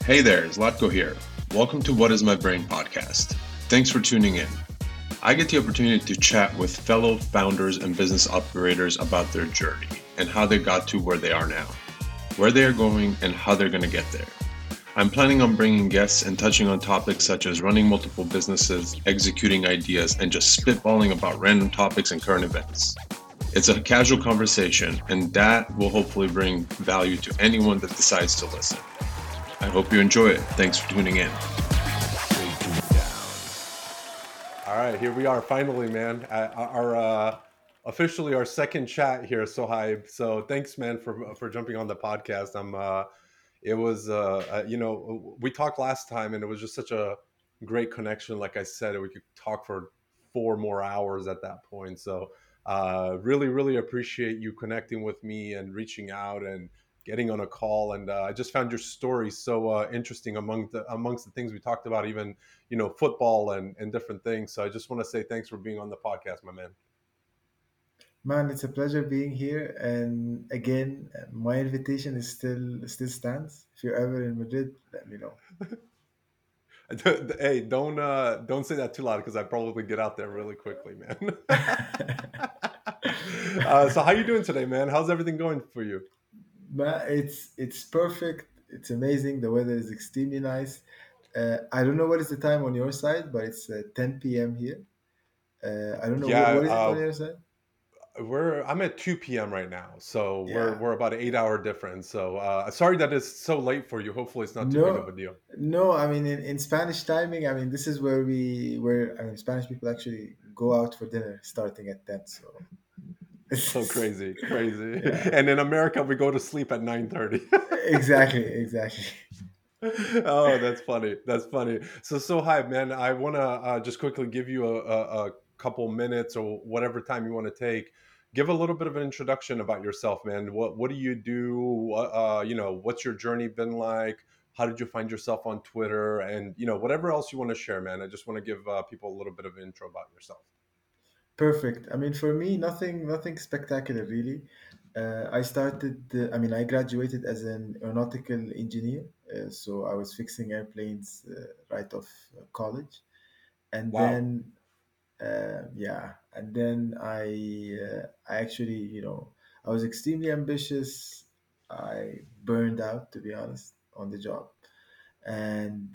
Hey there, Zlatko here. Welcome to What is My Brain podcast. Thanks for tuning in. I get the opportunity to chat with fellow founders and business operators about their journey and how they got to where they are now, where they are going, and how they're going to get there. I'm planning on bringing guests and touching on topics such as running multiple businesses, executing ideas, and just spitballing about random topics and current events. It's a casual conversation, and that will hopefully bring value to anyone that decides to listen. I hope you enjoy it. Thanks for tuning in. All right, here we are finally, man. Our officially our second chat here, Sohaib. So thanks, man, for jumping on the podcast. It was we talked last time, and it was just such a great connection. Like I said, we could talk for 4 more hours at that point. So really appreciate you connecting with me and reaching out and getting on a call. And I just found your story so interesting amongst the things we talked about, even football and different things. So I just want to say thanks for being on the podcast, my man. Man, it's a pleasure being here. And again, my invitation is still stands. If you're ever in Madrid, let me know. Hey, don't say that too loud because I probably get out there really quickly, man. So how you doing today, man? How's everything going for you? Man, it's perfect. It's amazing. The weather is extremely nice. I don't know what is the time on your side, but it's 10 p.m. here. I don't know Yeah, what is it on your side. I'm at 2 p.m. right now, so we're Yeah. we're about an 8 hour difference. So sorry that it's so late for you. Hopefully, it's not too big of No, a deal. no. I mean, in Spanish timing, I mean, this is where I mean, Spanish people actually go out for dinner starting at 10. So, So crazy. yeah, And in America, we go to sleep at 9:30. exactly. Oh, that's funny. That's funny. So hi, man. I want to just quickly give you a couple minutes or whatever time you want to take. Give a little bit of an introduction about yourself, man. What do you do? What's your journey been like? How did you find yourself on Twitter? And whatever else you want to share, man. I just want to give people a little bit of intro about yourself. Perfect. I mean, for me, nothing spectacular really. I started. I mean, I graduated as an aeronautical engineer, so I was fixing airplanes right off college, and Wow. then yeah, and then I actually, I was extremely ambitious. I burned out, to be honest, on the job, and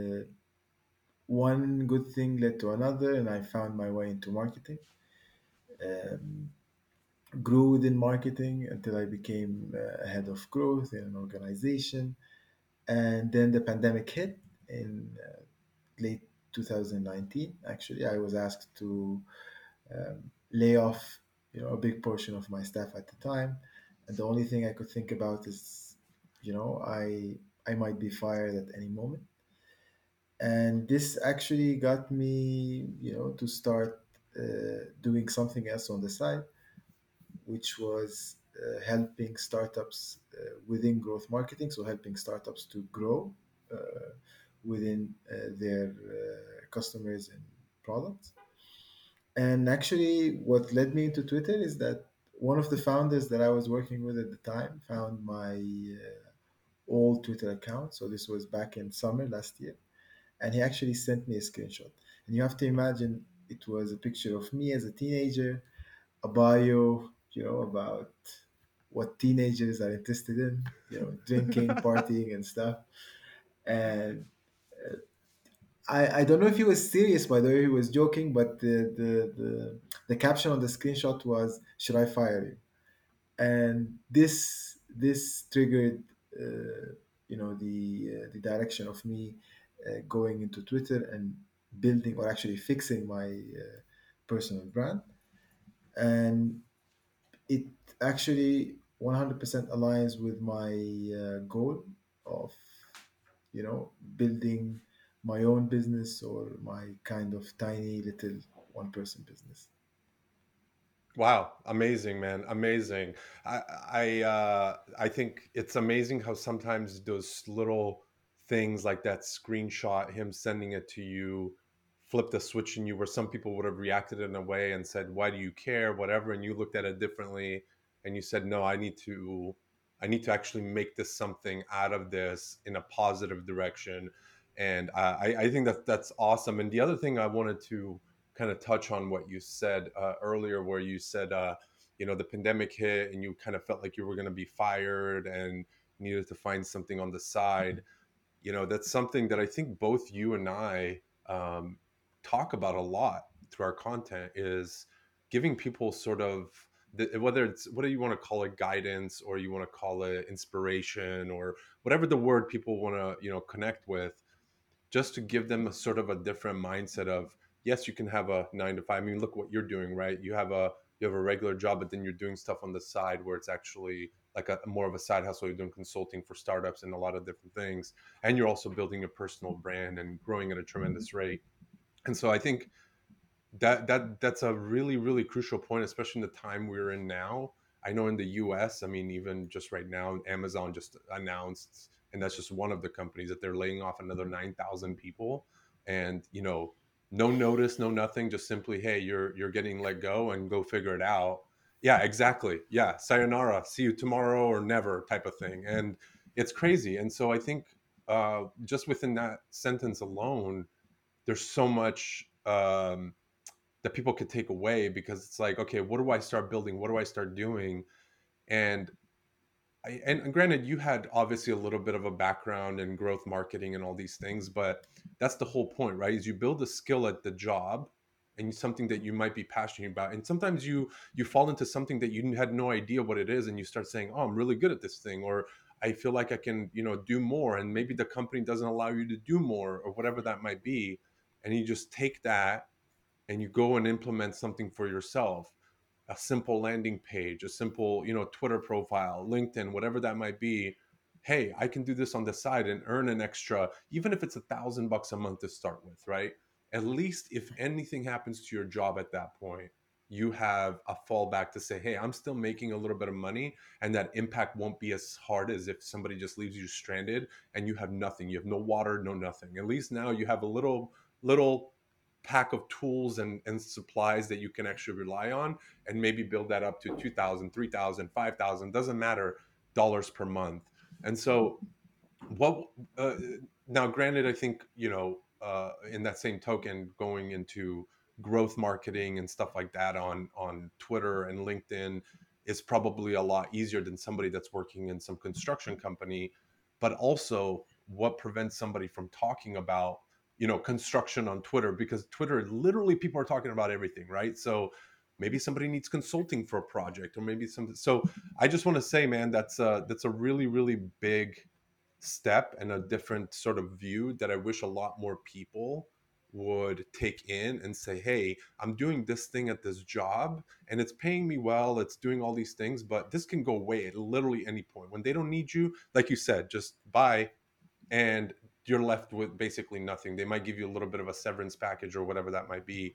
one good thing led to another, and I found my way into marketing. Um, Grew within marketing until I became a head of growth in an organization. And then the pandemic hit in late 2019. Actually, I was asked to lay off, a big portion of my staff at the time. And the only thing I could think about is, I might be fired at any moment. And this actually got me, to start doing something else on the side, which was helping startups within growth marketing, so helping startups to grow within their customers and products. And actually, what led me into Twitter is that one of the founders that I was working with at the time found my old Twitter account. So this was back in summer last year. And he actually sent me a screenshot. And you have to imagine it was a picture of me as a teenager, a bio, about what teenagers are interested in, drinking, partying, and stuff. And I don't know if he was serious, by the way, he was joking, but the caption on the screenshot was, "Should I fire you?" And this triggered, the direction of me going into Twitter and building, or actually fixing my personal brand. And it actually 100% aligns with my goal of building my own business, or my kind of tiny little one person business. Wow, amazing, man, amazing. I think it's amazing how sometimes those little things like that screenshot, him sending it to you, flipped a switch in you, where some people would have reacted in a way and said, "Why do you care?" Whatever, and you looked at it differently, and you said, "No, I need to." I need to actually make this something out of this in a positive direction. And I think that that's awesome. And the other thing I wanted to kind of touch on what you said earlier, where you said, the pandemic hit and you kind of felt like you were going to be fired and needed to find something on the side. That's something that I think both you and I talk about a lot through our content, is giving people sort of whether it's, what do you want to call it, guidance, or you want to call it inspiration, or whatever the word people want to connect with, just to give them a sort of a different mindset of, yes, you can have a 9 to 5. I mean, look what you're doing, right? You have a regular job, but then you're doing stuff on the side where it's actually like a more of a side hustle. You're doing consulting for startups and a lot of different things, and you're also building a personal brand and growing at a tremendous rate. And so I think that's a really, really crucial point, especially in the time we're in now. I know in the US, I mean, even just right now, Amazon just announced, and that's just one of the companies, that they're laying off another 9,000 people. And no notice, no nothing, just simply, hey, you're getting let go and go figure it out. Yeah, exactly. Yeah, sayonara, see you tomorrow or never type of thing. And it's crazy. And so I think just within that sentence alone, there's so much that people could take away, because it's like, okay, what do I start building? What do I start doing? And and granted, you had obviously a little bit of a background in growth marketing and all these things, but that's the whole point, right? Is you build a skill at the job and something that you might be passionate about. And sometimes you fall into something that you had no idea what it is, and you start saying, "Oh, I'm really good at this thing," or "I feel like I can, do more." And maybe the company doesn't allow you to do more, or whatever that might be. And you just take that and you go and implement something for yourself, a simple landing page, a simple Twitter profile, LinkedIn, whatever that might be. Hey, I can do this on the side and earn an extra, even if it's $1,000 a month to start with, right? At least if anything happens to your job at that point, you have a fallback to say, hey, I'm still making a little bit of money, and that impact won't be as hard as if somebody just leaves you stranded and you have nothing, you have no water, no nothing. At least now you have a little pack of tools and supplies that you can actually rely on, and maybe build that up to 2,000, 3,000, 5,000, doesn't matter, dollars per month. And so what now, granted, I think in that same token, going into growth marketing and stuff like that on Twitter and LinkedIn is probably a lot easier than somebody that's working in some construction company. But also, what prevents somebody from talking about construction on Twitter? Because Twitter, literally, people are talking about everything, right? So maybe somebody needs consulting for a project, or maybe some. So I just want to say, man, that's a really, really big step and a different sort of view that I wish a lot more people would take in and say, hey, I'm doing this thing at this job and it's paying me well, it's doing all these things, but this can go away at literally any point. When they don't need you, like you said, just bye, and you're left with basically nothing. They might give you a little bit of a severance package or whatever that might be.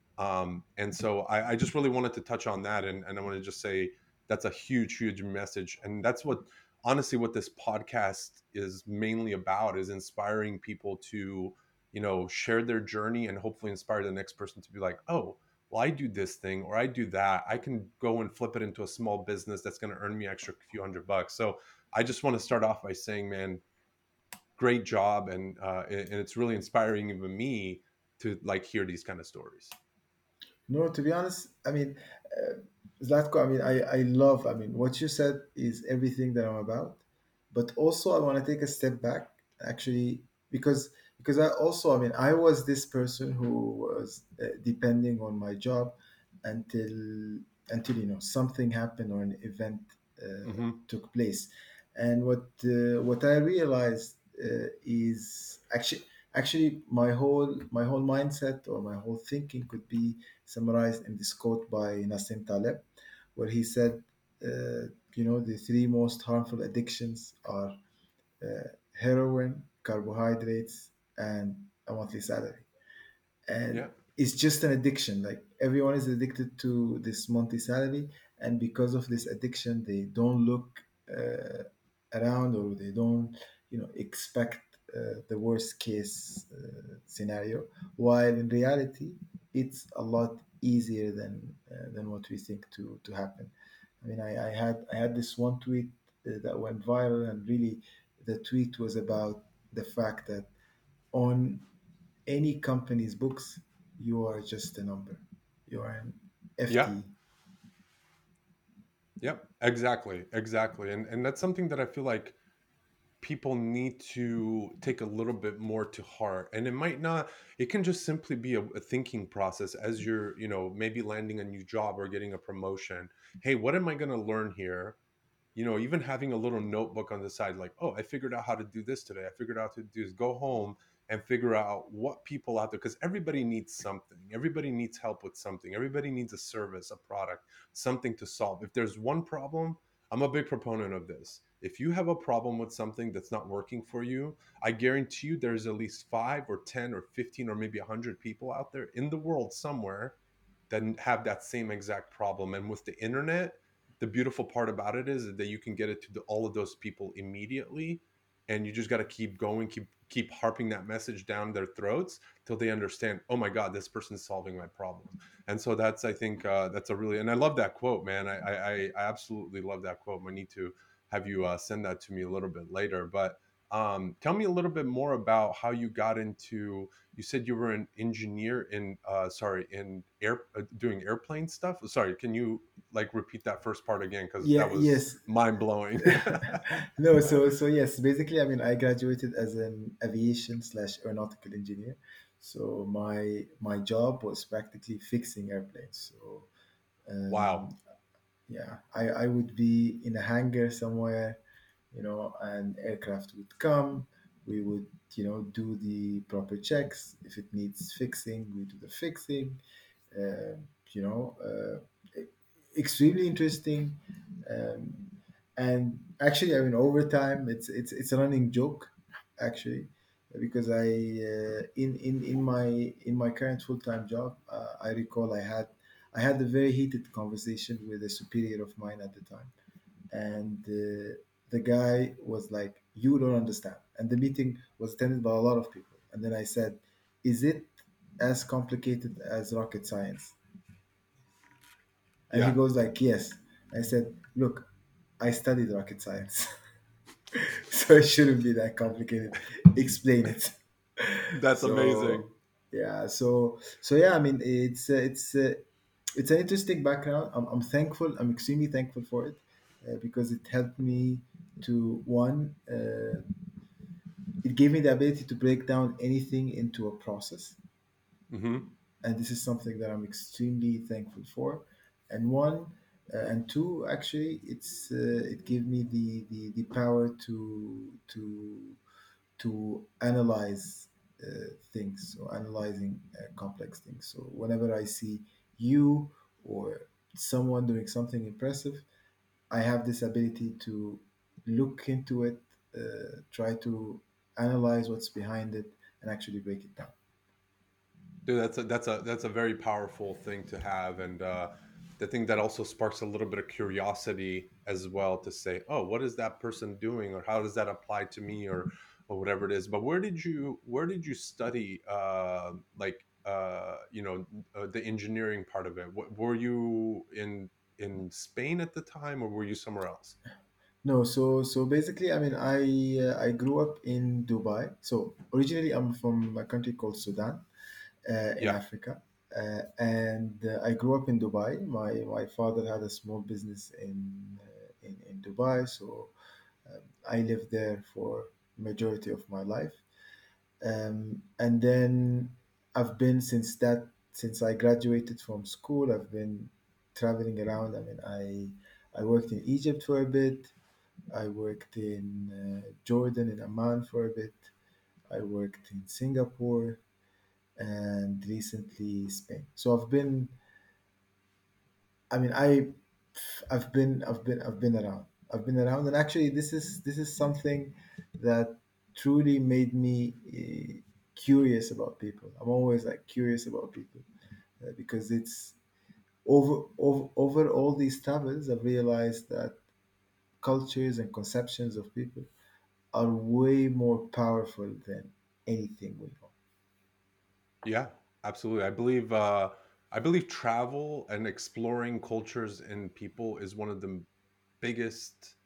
And so I just really wanted to touch on that, and I want to just say that's a huge, huge message, and that's what, honestly, what this podcast is mainly about, is inspiring people to share their journey and hopefully inspire the next person to be like, oh, well, I do this thing or I do that, I can go and flip it into a small business that's going to earn me extra few $100. So I just want to start off by saying, man, great job, and it's really inspiring even me to like hear these kind of stories. No, to be honest, I mean, Zlatko, I mean, I love, I mean, what you said is everything that I'm about. But also, I want to take a step back, actually, because I also, I mean, I was this person who was depending on my job until something happened or an event Hmm. took place. And what I realized is actually my whole mindset or my whole thinking could be summarized in this quote by Nassim Taleb, where he said, the three most harmful addictions are heroin, carbohydrates, and a monthly salary. And Yeah. it's just an addiction. Like everyone is addicted to this monthly salary, and because of this addiction, they don't look around, or they don't, expect the worst case scenario. While in reality, it's a lot easier than what we think to happen. I mean, I had this one tweet that went viral, and really the tweet was about the fact that on any company's books, you are just a number. You are an Yeah. FT. Yep. Exactly. Exactly. And that's something that I feel like people need to take a little bit more to heart. And it might not, it can just simply be a thinking process as you're, maybe landing a new job or getting a promotion. Hey, what am I going to learn here? Even having a little notebook on the side, like, oh, I figured out how to do this today. I figured out how to do is go home and figure out what people out there, because everybody needs something. Everybody needs help with something. Everybody needs a service, a product, something to solve. If there's one problem, I'm a big proponent of this. If you have a problem with something that's not working for you, I guarantee you there's at least 5 or 10 or 15 or maybe 100 people out there in the world somewhere that have that same exact problem. And with the internet, the beautiful part about it is that you can get it to all of those people immediately, and you just got to keep going, keep harping that message down their throats till they understand, oh my god, this person's solving my problem. And so that's, I think, that's a really, and I love that quote, man. I absolutely love that quote. I need to have you send that to me a little bit later. But tell me a little bit more about how you got into, you said you were an engineer in sorry, in air doing airplane stuff. Sorry, can you like repeat that first part again, because Yeah, that was yes. mind blowing. No, so yes, basically, I mean, I graduated as an aviation slash aeronautical engineer. So my job was practically fixing airplanes. So Wow. yeah, I would be in a hangar somewhere, and aircraft would come. We would, do the proper checks. If it needs fixing, we do the fixing. Uh, you know, extremely interesting. Um, and actually, I mean, over time, it's a running joke, actually, because in my current full time job, I recall I had a very heated conversation with a superior of mine at the time, and the guy was like, "You don't understand." And the meeting was attended by a lot of people, and then I said, "Is it as complicated as rocket science?" And he Yeah, goes like, "Yes." I said, "Look, I studied rocket science, so it shouldn't be that complicated. Explain it." that's amazing. So so yeah, I mean, it's an interesting background. I'm thankful. I'm extremely thankful for it, because it helped me to one. It gave me the ability to break down anything into a process, Hmm. and this is something that I'm extremely thankful for. And one, and two, actually, it gave me the power to analyze things, or analyzing complex things. So whenever I see you or someone doing something impressive, I have this ability to look into it, try to analyze what's behind it, and actually break it down. Dude, that's a very powerful thing to have. And the thing that also sparks a little bit of curiosity as well, to say, oh, what is that person doing, or how does that apply to me, or whatever it is. But where did you study like the engineering part of it? Were you in Spain at the time, or were you somewhere else? No, so basically, I mean, I grew up in Dubai. So originally, I'm from a country called Sudan, in Yeah. Africa, and I grew up in Dubai. My father had a small business in Dubai, so I lived there for majority of my life. And then since I graduated from school, I've been traveling around. I mean, I worked in Egypt for a bit. I worked in Jordan, in Amman for a bit. I worked in Singapore, and recently Spain. So I mean, I've been around. I've been around, and actually, this is something that truly made me curious about people. I'm always like curious about people, because it's over all these travels, I've realized that cultures and conceptions of people are way more powerful than anything we know. Yeah, absolutely. I believe travel and exploring cultures and people is one of the biggest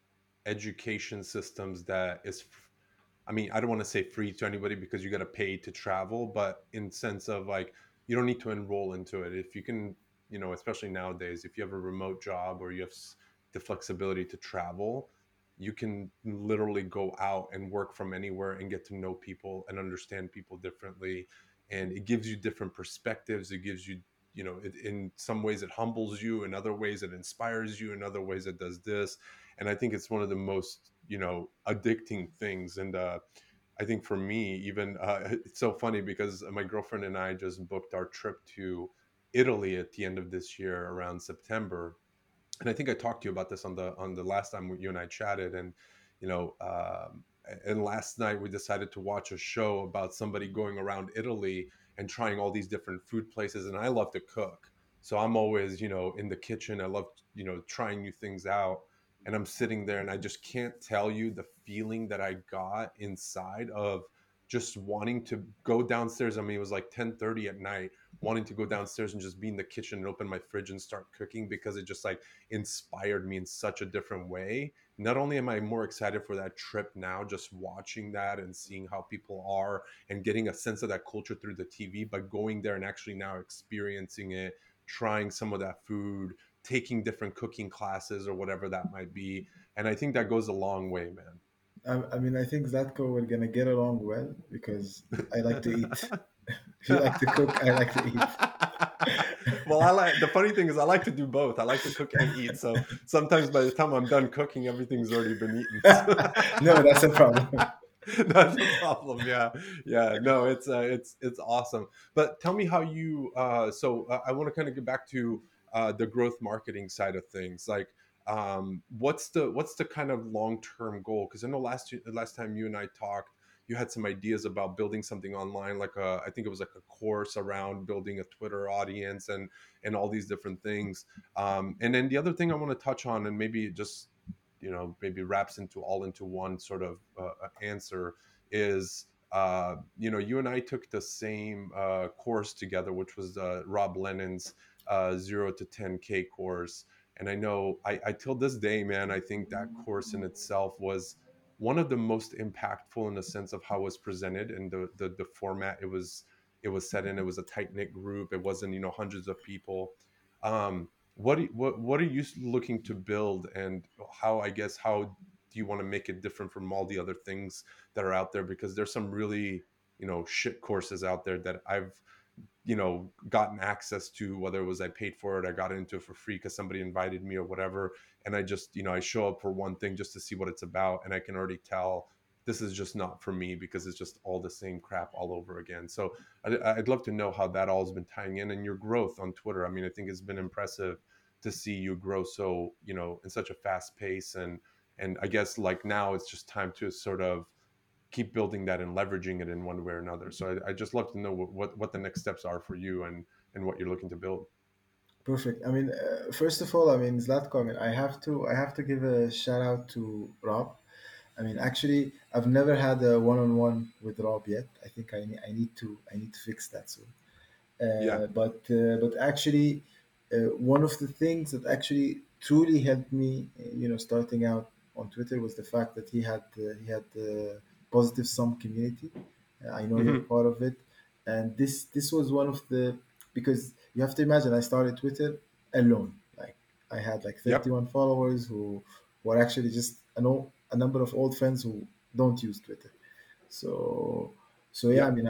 education systems that is, I mean, I don't want to say free to anybody because you got to pay to travel, but in sense of like, you don't need to enroll into it. If you can, you know, especially nowadays, if you have a remote job or you have the flexibility to travel, you can literally go out and work from anywhere and get to know people and understand people differently. And it gives you different perspectives. It gives you, you know, in some ways it humbles you, in other ways it inspires you, in other ways it does this. And I think it's one of the most, you know, addicting things. And I think for me, even it's so funny because my girlfriend and I just booked our trip to Italy at the end of this year around September. And I think I talked to you about this on the last time you and I chatted. And you know, and last night we decided to watch a show about somebody going around Italy and trying all these different food places. And I love to cook, so I'm always, you know, in the kitchen. I love, you know, trying new things out. And I'm sitting there, and I just can't tell you the feeling that I got inside of just wanting to go downstairs. I mean, it was like 10:30 at night, wanting to go downstairs and just be in the kitchen and open my fridge and start cooking, because it just like inspired me in such a different way. Not only am I more excited for that trip now, just watching that and seeing how people are and getting a sense of that culture through the TV, but going there and actually now experiencing it, trying some of that food, taking different cooking classes or whatever that might be. And I think that goes a long way, man. I mean, I think Zatko we're gonna get along well because I like to eat. You like to cook, I like to eat. Well, I like, the funny thing is I like to do both. I like to cook and eat. So sometimes by the time I'm done cooking, everything's already been eaten. No, that's a problem. That's the problem. Yeah, yeah. No, it's awesome. But tell me how you. I want to kind of get back to the growth marketing side of things. Like, what's the kind of long term goal? Because I know last time you and I talked, you had some ideas about building something online, like I think it was like a course around building a Twitter audience and all these different things. And then the other thing I want to touch on, and maybe it just, you know, maybe wraps into all into one sort of answer, is you know, you and I took the same course together, which was Rob Lennon's 0 to 10K course. And I know I till this day, man, I think that course in itself was one of the most impactful in the sense of how it was presented and the format it was set in. It was a tight knit group. It wasn't, you know, hundreds of people. What are you looking to build, and how, I guess, how do you want to make it different from all the other things that are out there? Because there's some really, you know, shit courses out there that I've, you know, gotten access to, whether it was I paid for it, I got into it for free because somebody invited me or whatever. And I just, you know, I show up for one thing just to see what it's about, and I can already tell this is just not for me because it's just all the same crap all over again. So I'd love to know how that all has been tying in, and your growth on Twitter. I mean, I think it's been impressive to see you grow so, you know, in such a fast pace. And I guess like now it's just time to sort of keep building that and leveraging it in one way or another. So I just love to know what the next steps are for you, and what you're looking to build. Perfect. I mean, first of all, I mean, Zlatko, I mean, I have to give a shout out to Rob. I mean, actually, I've never had a one-on-one with Rob yet. I think I need to fix that soon. Yeah. But actually, one of the things that actually truly helped me, you know, starting out on Twitter was the fact that he had the positive sum community. I know you're Hmm. part of it, and this was one of the, because you have to imagine I started Twitter alone. Like I had like Yep. 31 followers who were actually just a number of old friends who don't use Twitter. So so yeah, I Yep. mean,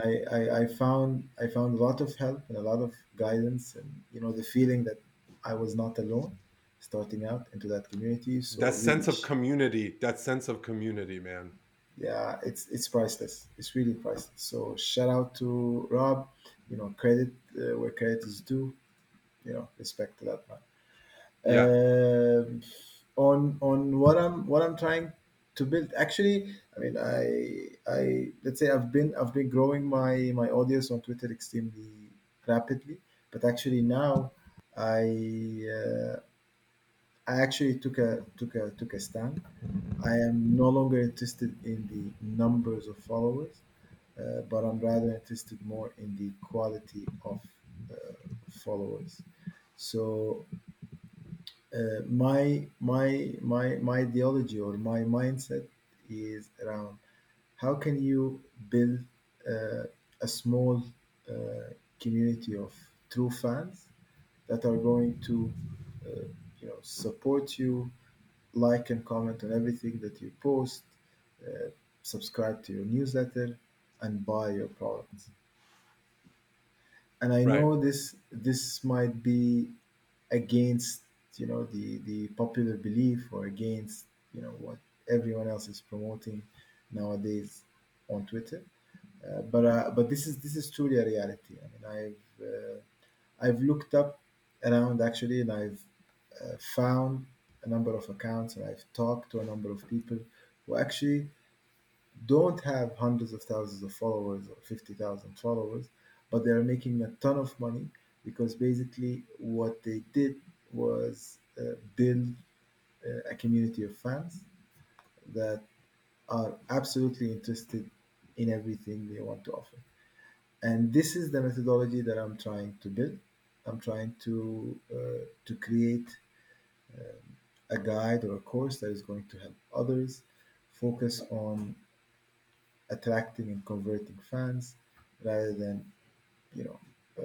I found a lot of help and a lot of guidance, and you know the feeling that I was not alone starting out into that community. That So really, sense of community, that sense of community, man. yeah, it's priceless. It's really priceless. So shout out to Rob. You know, credit where credit is due. You know, respect to that man. Yeah. On what I'm trying to build, actually, I mean, I let's say I've been growing my audience on Twitter extremely rapidly, but actually now I I actually took a stand. I am no longer interested in the numbers of followers, but I'm rather interested more in the quality of followers. So My ideology or my mindset is around how can you build uh, a small community of true fans that are going to uh, support you, like and comment on everything that you post, uh, subscribe to your newsletter, and buy your products. And I Right. know this might be against the popular belief, or against what everyone else is promoting nowadays on Twitter. But this is truly a reality. I mean, I've looked up around actually, and I've found a number of accounts, and I've talked to a number of people who actually don't have hundreds of thousands of followers or 50,000 followers, but they're making a ton of money because basically what they did was build a community of fans that are absolutely interested in everything they want to offer. And this is the methodology that I'm trying to build. I'm trying to create a guide or a course that is going to help others focus on attracting and converting fans rather than you know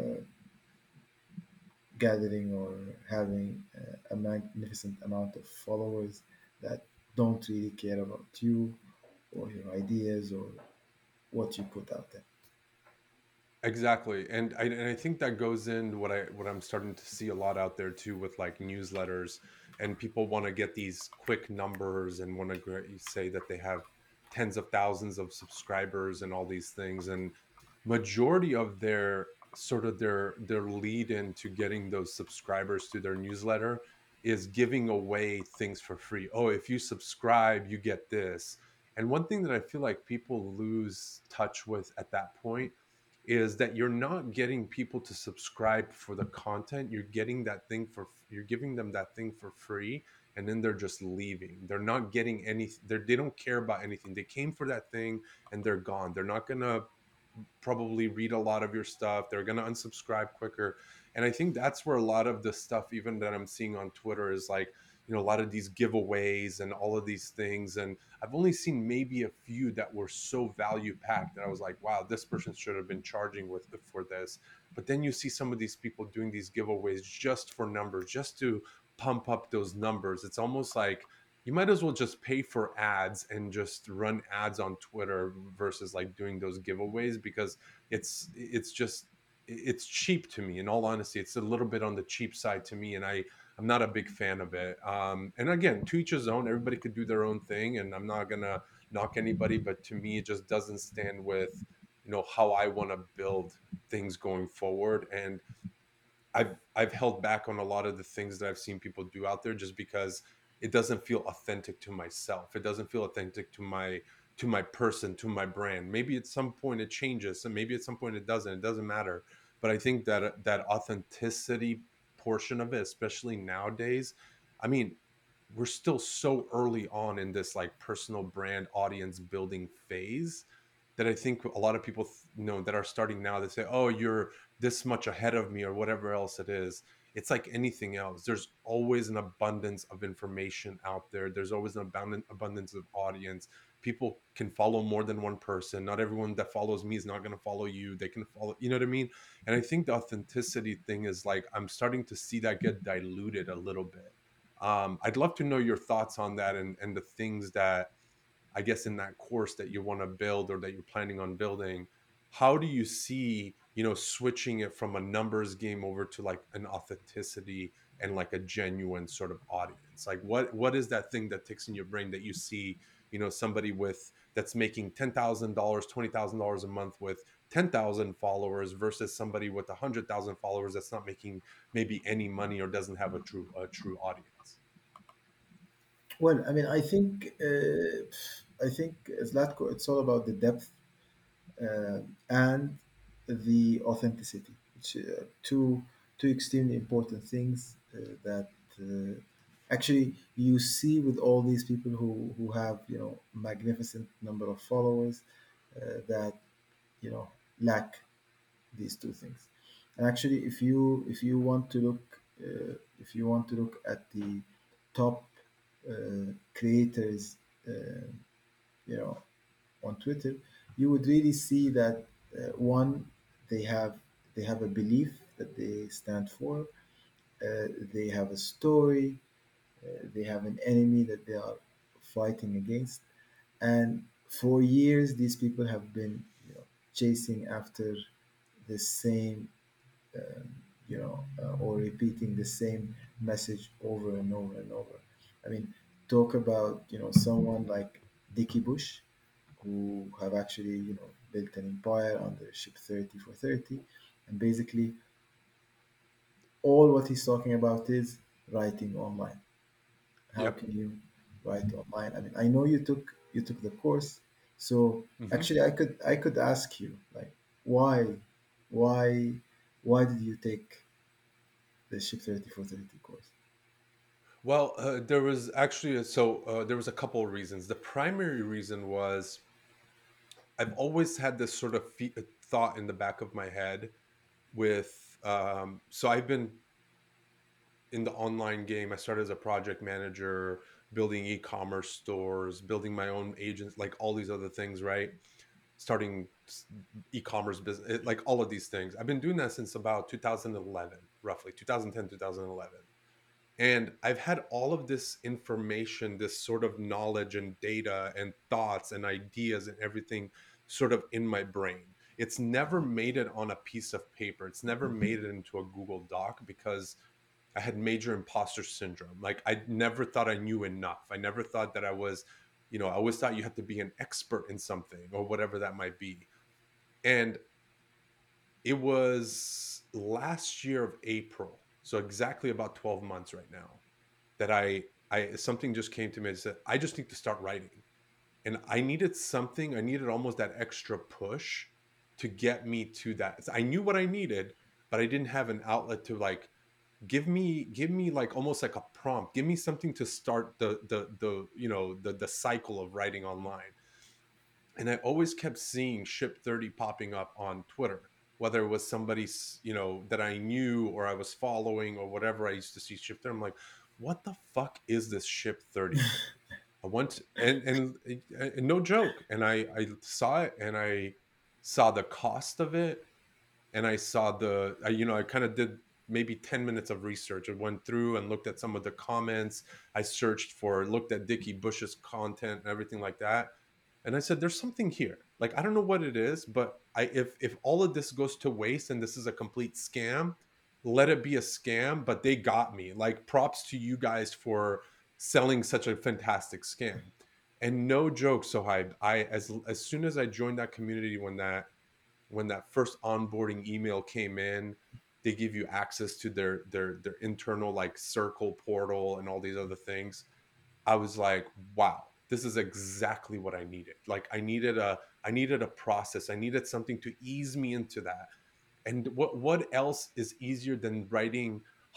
gathering or having a magnificent amount of followers that don't really care about you or your ideas or what you put out there. Exactly. And I think that goes in what I'm starting to see a lot out there too with like newsletters, and people want to get these quick numbers and want to say that they have tens of thousands of subscribers and all these things, and majority of their sort of their lead into getting those subscribers to their newsletter is giving away things for free. Oh, if you subscribe, you get this. And one thing that I feel like people lose touch with at that point is that you're not getting people to subscribe for the content. You're giving them that thing for free, and then they're just leaving. They're not getting any, they don't care about anything. They came for that thing and they're gone. They're not going to probably read a lot of your stuff. They're going to unsubscribe quicker. And I think that's where a lot of the stuff, even that I'm seeing on Twitter, is like, a lot of these giveaways and all of these things. And I've only seen maybe a few that were so value packed that I was like, wow, this person should have been charging with for this. But then you see some of these people doing these giveaways just for numbers, just to pump up those numbers. It's almost like you might as well just pay for ads and just run ads on Twitter versus like doing those giveaways, because it's cheap to me. In all honesty, it's a little bit on the cheap side to me, and I'm not a big fan of it. And again, to each his own. Everybody could do their own thing, and I'm not gonna knock anybody, but to me, it just doesn't stand with how I want to build things going forward. And I've held back on a lot of the things that I've seen people do out there just because it doesn't feel authentic to myself. It doesn't feel authentic to my person, to my brand. Maybe at some point it changes, and maybe at some point it doesn't. It doesn't matter. But I think that that authenticity portion of it, especially nowadays, I mean, we're still so early on in this like personal brand audience building phase that I think a lot of people that are starting now, they say, "Oh, you're this much ahead of me," or whatever else it is. It's like anything else. There's always an abundance of information out there. There's always an abundance of audience. People can follow more than one person. Not everyone that follows me is not going to follow you. They can follow, you know what I mean? And I think the authenticity thing is like, I'm starting to see that get diluted a little bit. I'd love to know your thoughts on that, and the things that I guess in that course that you want to build or that you're planning on building. How do you see, switching it from a numbers game over to like an authenticity and like a genuine sort of audience? Like what is that thing that ticks in your brain that you see, somebody with that's making $10,000, $20,000 a month with 10,000 followers versus somebody with 100,000 followers that's not making maybe any money or doesn't have a true audience? Well, I mean, I think Zlatko, it's all about the depth and the authenticity, which two extremely important things that actually you see with all these people who have magnificent number of followers that lack these two things. And actually, if you want to look if you want to look at the top creators, you know, on Twitter, you would really see that one, they have they have a belief that they stand for. They have a story. They have an enemy that they are fighting against, and for years these people have been, chasing after the same, or repeating the same message over and over and over. I mean, talk about, someone like Dickie Bush, who have actually, built an empire under ship 30 for 30, and basically all what he's talking about is writing online. How Yep. can you write online? I mean, I know you took the course, so Hmm. actually I could ask you, like, why why why did you take the ship 30 for 30 course? Well, there was actually there was a couple of reasons. The primary reason was I've always had this sort of thought in the back of my head with so I've been in the online game. I started as a project manager, building e-commerce stores, building my own agents, like all these other things, right? Starting e-commerce business, like all of these things. I've been doing that since about 2011, roughly 2010, 2011. And I've had all of this information, this sort of knowledge and data and thoughts and ideas and everything sort of in my brain. It's never made it on a piece of paper. It's never made it into a Google Doc because I had major imposter syndrome. Like I never thought I knew enough. I never thought that I was, I always thought you had to be an expert in something or whatever that might be. And it was last year of April, so exactly about 12 months right now, that I something just came to me and said, I just need to start writing. And I needed something, I needed almost that extra push to get me to that. I knew what I needed, but I didn't have an outlet to like give me like almost like a prompt. Give me something to start the cycle of writing online. And I always kept seeing Ship 30 popping up on Twitter, whether it was somebody, that I knew or I was following or whatever. I used to see Ship 30. I'm like, what the fuck is this Ship 30 thing? I went and no joke. And I saw it and I saw the cost of it and I saw I kind of did maybe 10 minutes of research. I went through and looked at some of the comments. I looked at Dickie Bush's content and everything like that. And I said, there's something here. Like, I don't know what it is, but if all of this goes to waste and this is a complete scam, let it be a scam, but they got me. Like, props to you guys for selling such a fantastic scam. And no joke, Sohaib, as soon as I joined that community when that first onboarding email came in, they give you access to their internal like circle portal and all these other things. I was like, wow, this is exactly what I needed. Like I needed a process. I needed something to ease me into that. And what else is easier than writing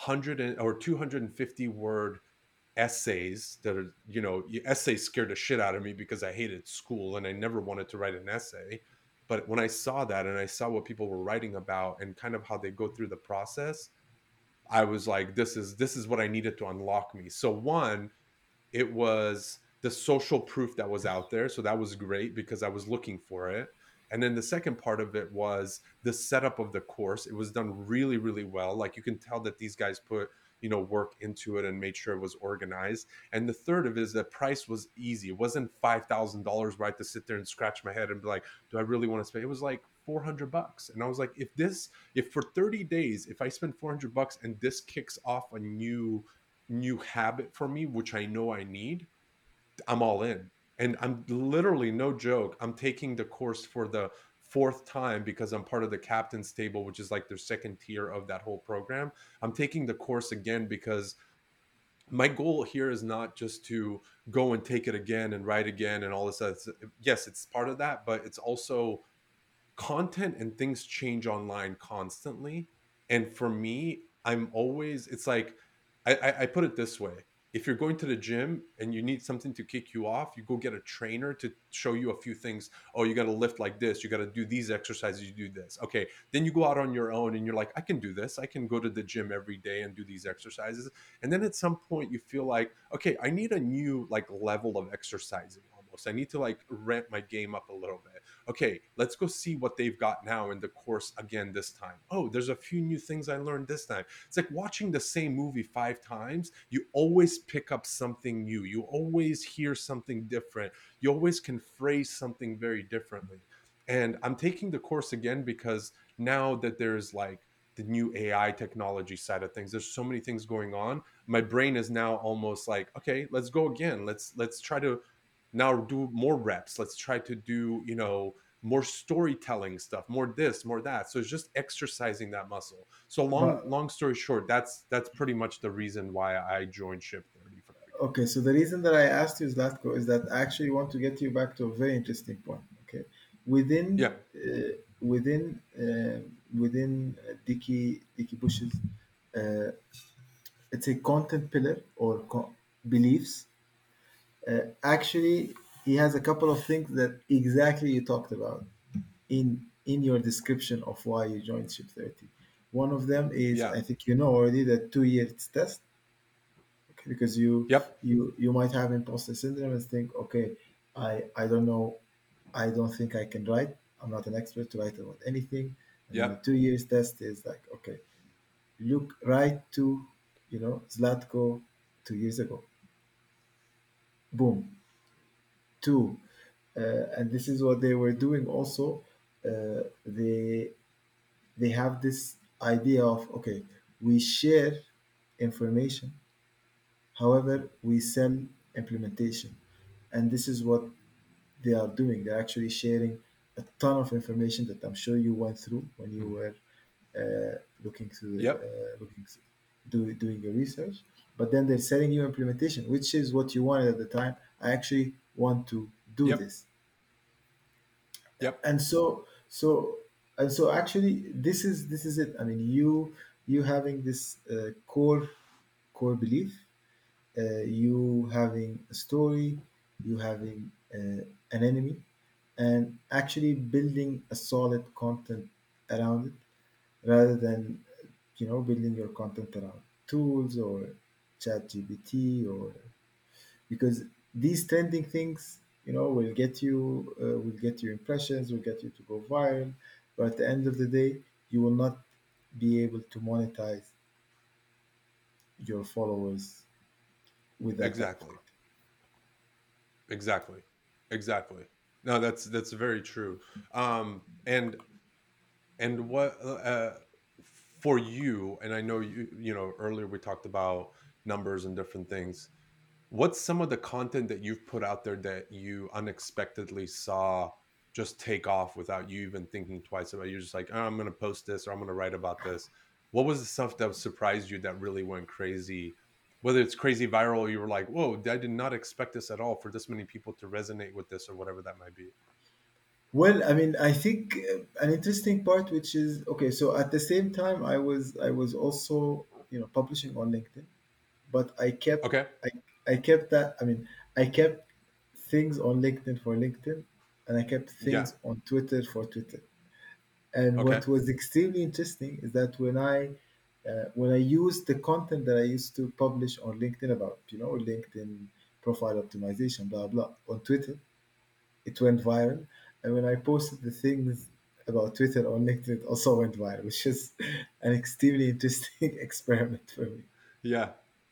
250 word essays that are, essays scared the shit out of me because I hated school and I never wanted to write an essay. But when I saw that and I saw what people were writing about and kind of how they go through the process, I was like, this is what I needed to unlock me. So one, it was the social proof that was out there. So that was great because I was looking for it. And then the second part of it was the setup of the course. It was done really, really well. Like you can tell that these guys put, work into it and made sure it was organized. And the third of it is that price was easy. It wasn't $5,000 where I had to sit there and scratch my head and be like, do I really want to spend? It was like $400. And I was like, if for 30 days, if I spend $400 and this kicks off a new habit for me, which I know I need, I'm all in. And I'm literally, no joke, I'm taking the course for the fourth time because I'm part of the captain's table, which is like their second tier of that whole program. I'm taking the course again because my goal here is not just to go and take it again and write again and all this other. Yes, it's part of that, but it's also content and things change online constantly. And for me, I'm always, it's like, I put it this way. if you're going to the gym and you need something to kick you off, you go get a trainer to show you a few things. Oh, you got to lift like this, you got to do these exercises, you do this. Okay, then you go out on your own and you're like, I can do this, I can go to the gym every day and do these exercises. And then at some point you feel like, okay, I need a new like level of exercising. Almost, I need to like ramp my game up a little bit. Okay, let's go see what they've got now in the course again this time. Oh, there's a few new things I learned this time. It's like watching the same movie 5 times. You always pick up something new. You always hear something different. You always can phrase something very differently. And I'm taking the course again because now that there's like the new AI technology side of things, there's so many things going on. My brain is now almost like, okay, let's go again. Let's try to now do more reps. Let's try to do, more storytelling stuff, more this, more that. So it's just exercising that muscle. So But long story short, that's pretty much the reason why I joined Ship 30 from the beginning. okay, so the reason that I asked you, Zlatko, is that I actually want to get you back to a very interesting point. Okay, within Yeah. Dicky Bush's, uh, it's a content pillar or beliefs. Actually, he has a couple of things that exactly you talked about in your description of why you joined Ship 30. One of them is, Yeah. I think you know already, the 2 years test. Okay, because Yep. you might have imposter syndrome and think, okay, I don't know, I don't think I can write. I'm not an expert to write about anything. And then the Yep. 2 years test is like, okay, look right to, Zlatko 2 years ago. Boom. Two. And this is what they were doing also. They have this idea of, okay, we share information, however we sell implementation. And this is what they are doing. They're actually sharing a ton of information that I'm sure you went through when you were looking through Yep. doing your research. But then they're selling you implementation, which is what you wanted at the time. I actually want to do Yep. this. Yep. And so actually this is it. I mean, you having this core belief, you having a story, you having an enemy, and actually building a solid content around it, rather than building your content around tools or chat gpt, or because these trending things will get you impressions, will get you to go viral, but at the end of the day you will not be able to monetize your followers with that type of Exactly. Exactly. Exactly. No, that's very true. And what for you, and I know earlier we talked about numbers and different things. What's some of the content that you've put out there that you unexpectedly saw just take off without you even thinking twice about it? You're just like, oh, I'm going to post this or I'm going to write about this. What was the stuff that surprised you that really went crazy? Whether it's crazy viral, you were like, whoa, I did not expect this at all for this many people to resonate with this or whatever that might be. Well, I mean, I think an interesting part, which is okay. So at the same time, I was also publishing on LinkedIn, but Okay. I kept that. I mean, I kept things on LinkedIn for LinkedIn, and I kept Yeah. things on Twitter for Twitter. And Okay. what was extremely interesting is that when I used the content that I used to publish on LinkedIn about LinkedIn profile optimization, blah blah, on Twitter, it went viral. And when I posted the things about Twitter on LinkedIn, it also went viral, which is an extremely interesting experiment for me. Yeah.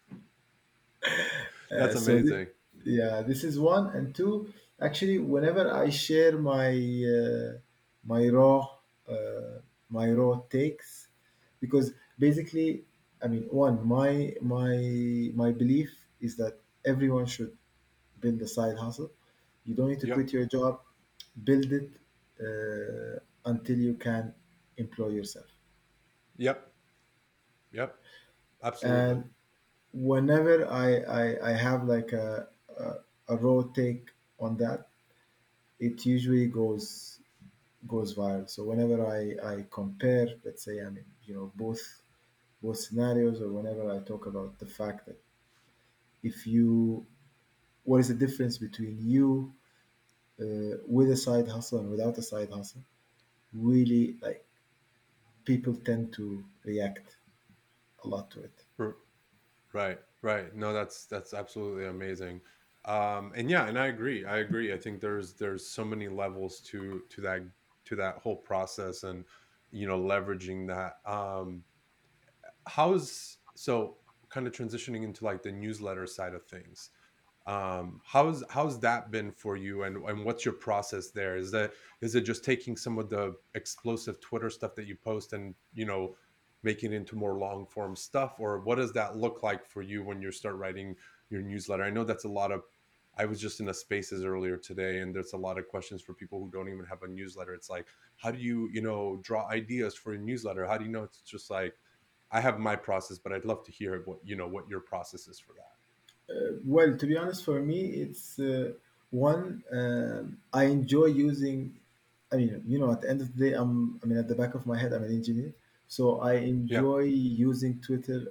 Uh, That's so, th- amazing. yeah, this is one. And two, actually, whenever I share my raw uh, my raw takes, because basically, I mean, one, my belief is that everyone should build a side hustle. You don't need to Yep. quit your job. Build it until you can employ yourself. Yep. Yep. Absolutely. And whenever I have like a raw take on that, it usually goes viral. So whenever I compare, let's say, I mean, both scenarios, or whenever I talk about the fact that if you what is the difference between you with a side hustle and without a side hustle. Really, like, people tend to react a lot to it. R- Right, right. No, that's absolutely amazing. And yeah, and I agree. I agree. I think there's so many levels to that whole process, and leveraging that. How's so kind of transitioning into like the newsletter side of things. How's that been for you, and what's your process there? Is it just taking some of the explosive Twitter stuff that you post and making it into more long form stuff, or what does that look like for you when you start writing your newsletter? I know that's a lot of I was just in a spaces earlier today, and there's a lot of questions for people who don't even have a newsletter. It's like, how do you draw ideas for a newsletter? How do you know? It's just like, I have my process, but I'd love to hear what your process is for that. Well, to be honest, for me, it's one. I enjoy using. I mean, at the end of the day, I mean, at the back of my head, I'm an engineer, so I Yeah, enjoy using Twitter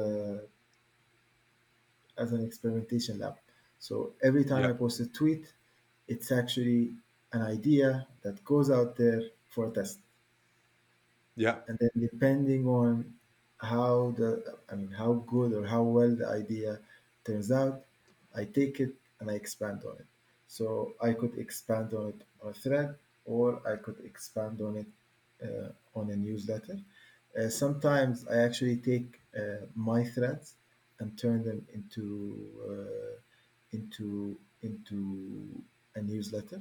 as an experimentation lab. So every time yeah, I post a tweet, it's actually an idea that goes out there for a test. yeah. And then depending on how good or how well the idea turns out, I take it and I expand on it. So I could expand on it on a thread, or I could expand on it on a newsletter. Sometimes I actually take my threads and turn them into a newsletter.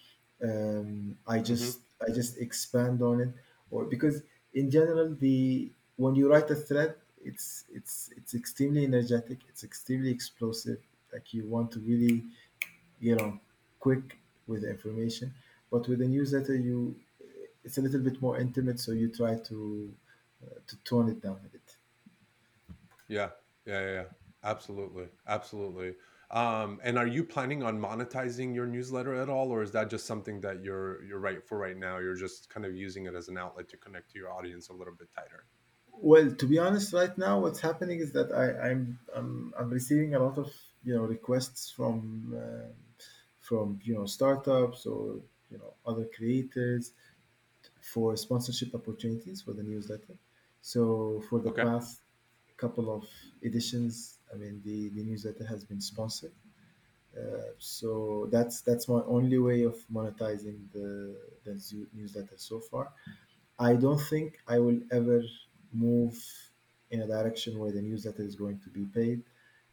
Hmm. I just expand on it, or because in general, the when you write a thread, it's extremely energetic, it's extremely explosive. Like, you want to really, you know quick with the information. But with a newsletter, you it's a little bit more intimate, so you try to tone it down a bit. Yeah, yeah, yeah, yeah. Absolutely, absolutely. And are you planning on monetizing your newsletter at all, or is that just something that you're right for right now? You're just kind of using it as an outlet to connect to your audience a little bit tighter. Well, to be honest, right now what's happening is that I'm receiving a lot of requests from startups, or other creators, for sponsorship opportunities for the newsletter. So for the Okay. past couple of editions, I mean, the newsletter has been sponsored. So that's my only way of monetizing the newsletter so far. I don't think I will ever move in a direction where the newsletter is going to be paid.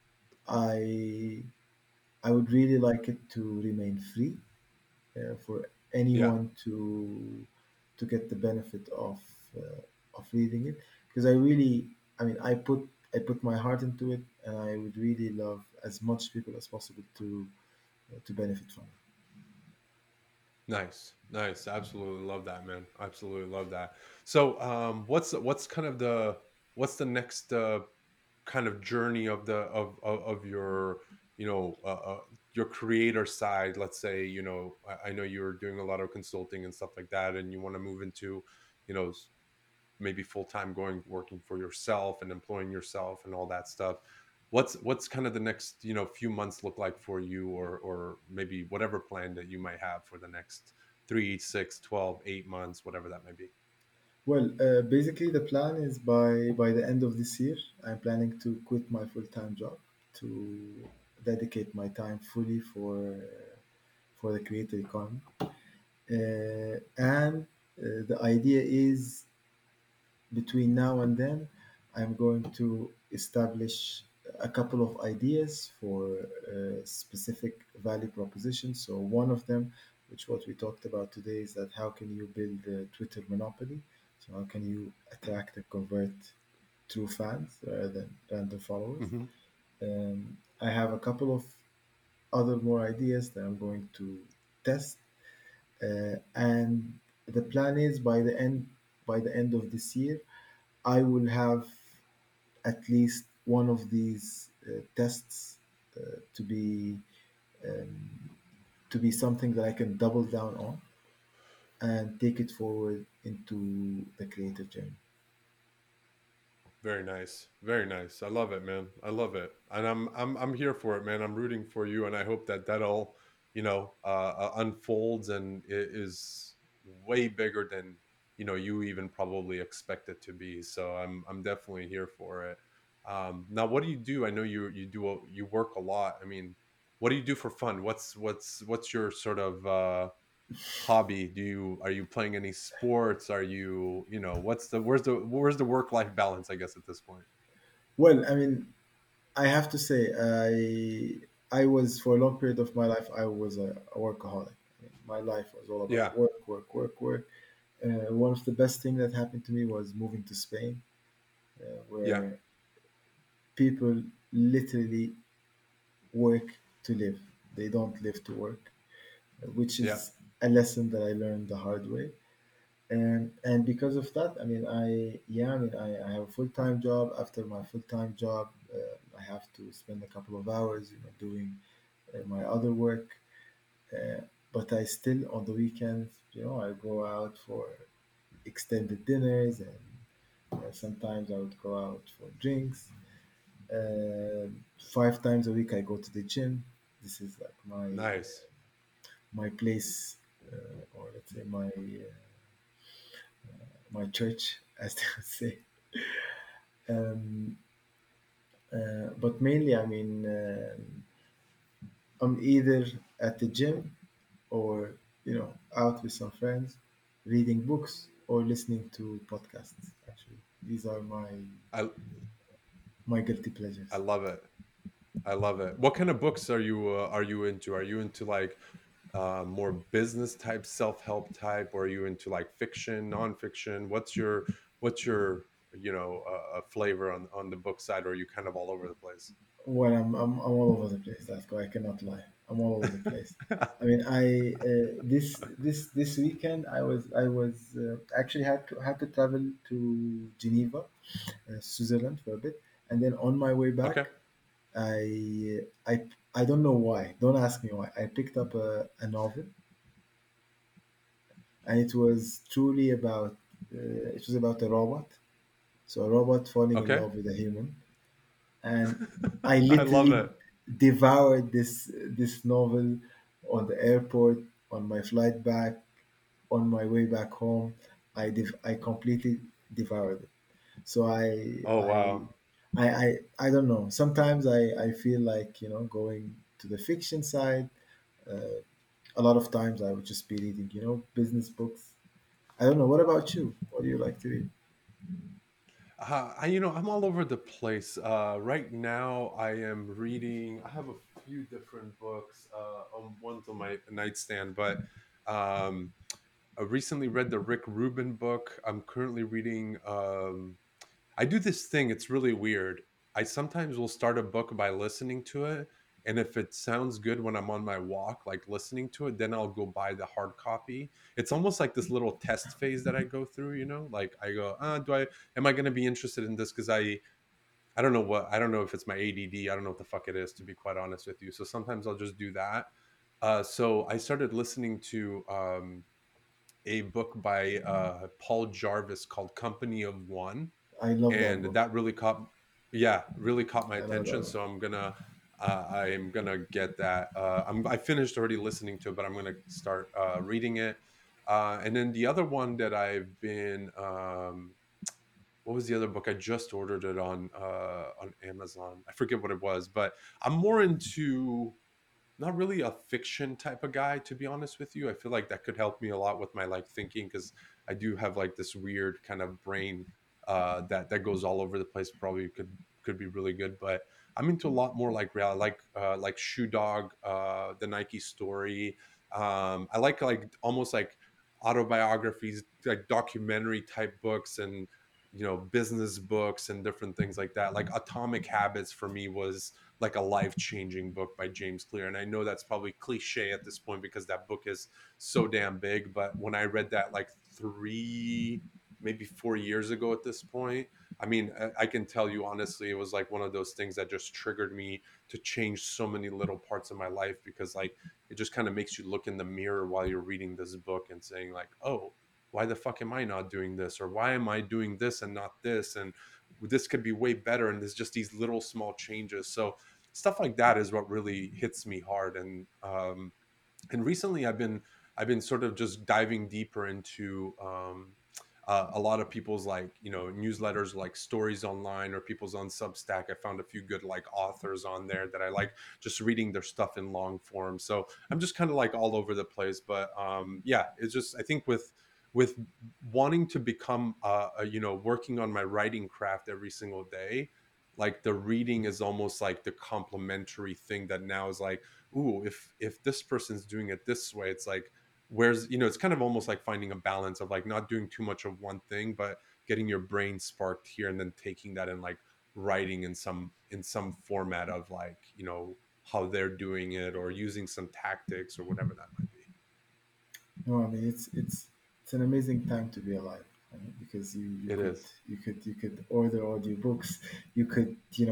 I I would really like it to remain free, for Yeah, anyone to get the benefit of reading it, because I mean, I put my heart into it, and I would really love as much people as possible to benefit from it. nice, nice. Absolutely love that, man. Absolutely love that. So, what's kind of what's the next kind of journey of of your your creator side? Let's say, I know you're doing a lot of consulting and stuff like that, and you want to move into you know s- maybe full-time, going working for yourself and employing yourself and all that stuff. What's kind of the next few months look like for you, or maybe whatever plan that you might have for the next 3, 6, 12, 8 months, whatever that may be? Well, basically, the plan is by the end of this year, I'm planning to quit my full time job to dedicate my time fully for the creator economy. And the idea is, between now and then, I'm going to establish a couple of ideas for specific value propositions. So one of them, which what we talked about today, is that how can you build a Twitter monopoly? So how can you attract and convert true fans rather than random followers? Hmm. I have a couple of other more ideas that I'm going to test, and the plan is by the end of this year, I will have at least one of these tests to be something that I can double down on and take it forward into the creative journey. Very nice. Very nice. I love it, man. I love it. And I'm here for it, man. I'm rooting for you and I hope that that'll, unfolds and it is way bigger than, you even probably expect it to be. So I'm definitely here for it. Now what do you do? I know you work a lot. I mean, what do you do for fun? What's your sort of hobby? Are you playing any sports? Are you, where's the work life balance, I guess, at this point? Well, I mean, I have to say, I was for a long period of my life, I was a workaholic. I mean, my life was all about Yeah. work, work, work, work. One of the best things that happened to me was moving to Spain, Yeah. where people literally work to live. They don't live to work, which Yeah. is a lesson that I learned the hard way. And because of that, I mean, I have a full time job. After my full time job, I have to spend a couple of hours, doing my other work. Uh, but I still on the weekends, I go out for extended dinners, and sometimes I would go out for drinks. 5 times a week, I go to the gym. This is like Nice. my place, or let's say my church, as they would say. Um, but mainly, I mean, I'm either at the gym or out with some friends, reading books or listening to podcasts. Actually, these are I my guilty I pleasures. love it. I love it. What kind of books are you into? Are you into like more business type, self-help type, or are you into like fiction, nonfiction? What's your flavor on the book side, or are you kind of all over the place? Well, I'm all over the place. That's why I cannot lie. I'm all over the place. I mean, I this weekend I was actually had to travel to Geneva, Switzerland for a bit, and then on my way Okay. back, I don't know why. Don't ask me why. I picked up a novel, and it was about a robot. So a robot falling in Okay. love with a human, and I I love literally it. devoured this novel on the airport, on my flight back, on my way back home. I completely devoured it. So Oh wow. I don't know. Sometimes I feel like going to the fiction side. Uh, a lot of times I would just be reading business books. I don't know. What about you? What do you like to read? I'm all over the place. Right now, I am reading. I have a few different books. One's on my nightstand, but um, I recently read the Rick Rubin book. I'm currently reading. I do this thing. It's really weird. I sometimes will start a book by listening to it, and if it sounds good when I'm on my walk, like listening to it, then I'll go buy the hard copy. It's almost like this little test phase that I go through. Like I go, do I am I going to be interested in this? Because I don't know I don't know if it's my ADD. I don't know what the fuck it is, to be quite honest with you. So sometimes I'll just do that. So I started listening to a book by Paul Jarvis called Company of One, I love that and book. that really caught my I love that attention. book. So I'm gonna get that. I finished already listening to it, but I'm gonna start reading it. And then the other one that I've been what was the other book? I just ordered it on Amazon. I forget what it was, but I'm more into not really a fiction type of guy, to be honest with you. I feel like that could help me a lot with my like thinking, because I do have like this weird kind of brain that goes all over the place. Probably could be really good, but I'm into a lot more like real, like Shoe Dog, the Nike Story. I like almost like autobiographies, like documentary type books, and business books and different things like that. Like Atomic Habits for me was like a life-changing book by James Clear. And I know that's probably cliche at this point because that book is so damn big, but when I read that like 3 maybe 4 years ago at this point, I mean, I can tell you honestly, it was like one of those things that just triggered me to change so many little parts of my life, because like it just kind of makes you look in the mirror while you're reading this book and saying like, oh, why the fuck am I not doing this, or why am I doing this and not this? And this could be way better, and there's just these little small changes. So stuff like that is what really hits me hard. And recently I've been sort of just diving deeper into a lot of people's, like, newsletters, like Stories Online, or people's on Substack. I found a few good like authors on there that I like, just reading their stuff in long form. So I'm just kind of like all over the place. But yeah, it's just, I think with wanting to become working on my writing craft every single day, like the reading is almost like the complementary thing that now is like, ooh, if this person's doing it this way, it's like, where's, it's kind of almost like finding a balance of like not doing too much of one thing, but getting your brain sparked here, and then taking that and like writing in some format of like, how they're doing it, or using some tactics or whatever that might be. No, I mean it's an amazing time to be alive. I mean, because you It could is. order audiobooks, you could